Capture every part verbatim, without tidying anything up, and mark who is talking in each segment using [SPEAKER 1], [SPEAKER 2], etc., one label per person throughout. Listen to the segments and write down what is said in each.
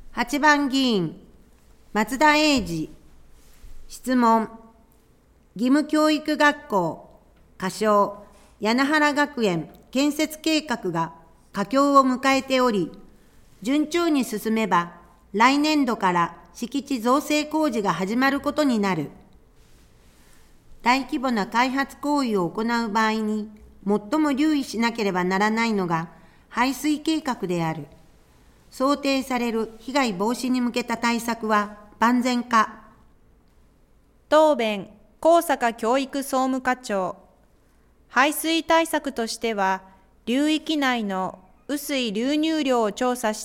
[SPEAKER 1] はちばん議員、松田英二。質問。義務教育学校、仮称、柳原学園建設計画が佳境を迎えており、順調に進めば、来年度から敷地造成工事が始まることになる。大規模な開発行為を行う場合に、最も留意しなければならないのが排水計画である。想定される被害防止に向けた対策は万全か。
[SPEAKER 2] 答弁、高坂教育総務課長。排水対策としては、流域内の雨水流入量を調査して、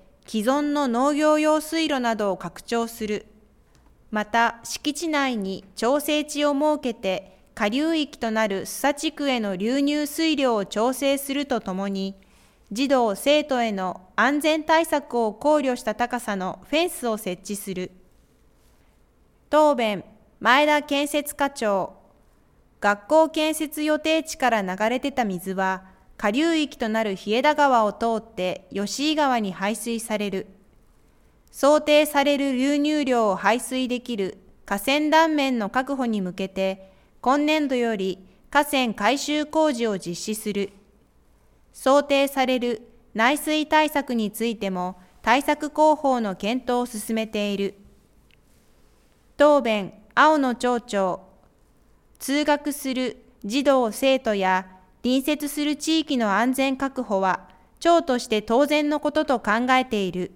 [SPEAKER 2] 既存の農業用水路などを拡張する。また、敷地内に調整池を設けて、下流域となる須佐地区への流入水量を調整するとともに、児童・生徒への安全対策を考慮した高さのフェンスを設置する。答弁、前田建設課長。学校建設予定地から流れ出た水は、下流域となる日枝川を通って吉井川に排水される。想定される流入量を排水できる河川断面の確保に向けて、今年度より河川改修工事を実施する。想定される内水対策についても対策広報の検討を進めている。答弁、青野町長。通学する児童・生徒や隣接する地域の安全確保は町として当然のことと考えている。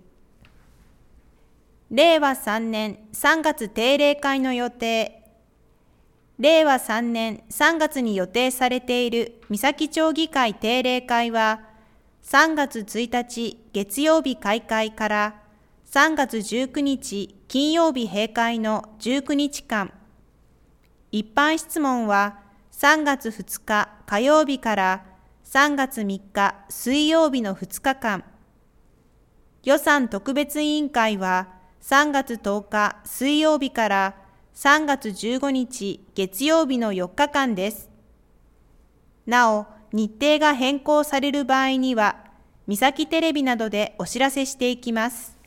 [SPEAKER 2] れいわさんねんさんがつ定例会の予定。れいわさんねんさんがつに予定されている三崎町議会定例会は、さんがつついたち月曜日開会からさんがつじゅうくにち金曜日閉会のじゅうくにちかん。一般質問はさんがつふつか火曜日からさんがつみっか水曜日のふつかかん。予算特別委員会はさんがつとおか水曜日からさんがつじゅうごにち月曜日のよっかかんです。なお、日程が変更される場合には、三崎テレビなどでお知らせしていきます。